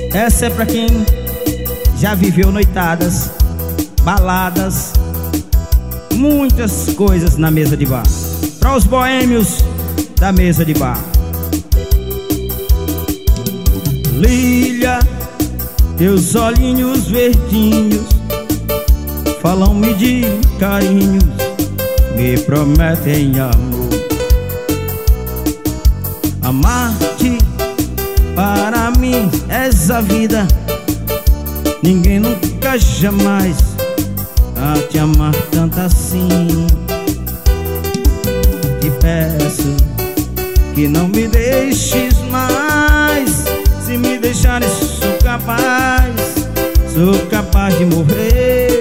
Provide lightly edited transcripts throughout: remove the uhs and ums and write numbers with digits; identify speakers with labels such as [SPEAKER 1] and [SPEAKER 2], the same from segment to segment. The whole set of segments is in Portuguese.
[SPEAKER 1] Essa é pra quem já viveu noitadas, baladas, muitas coisas na mesa de bar. Para os boêmios da mesa de bar. Lília, teus olhinhos verdinhos falam-me de carinhos, me prometem amor. Amar-te para mim és a vida, ninguém nunca jamais a te amar tanto assim. Te peço que não me deixes mais, se me deixares sou capaz de morrer.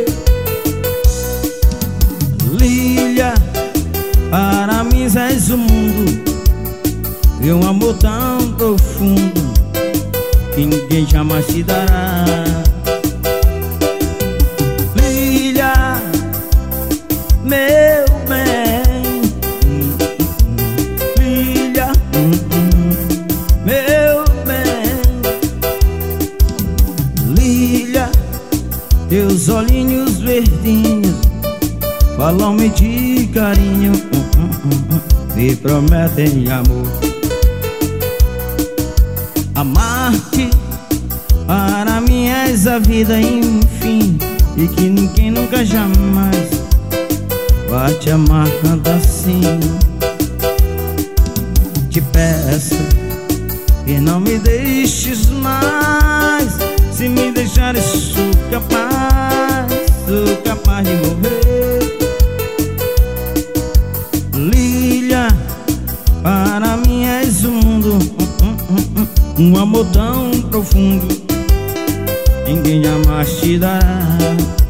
[SPEAKER 1] Lília, para mim és o mundo, e um amor tão profundo que ninguém jamais te dará. Lília, meu bem, Lília, meu bem. Lília, teus olhinhos verdinhos falam-me de carinho, me prometem amor. Amar-te para mim és a vida, enfim, e que ninguém nunca jamais vai te amar tanto assim. Te peço que não me deixes mais, se me deixares sou capaz de morrer. Lília, para mim és o mundo, um amor tão profundo, ninguém jamais te dará.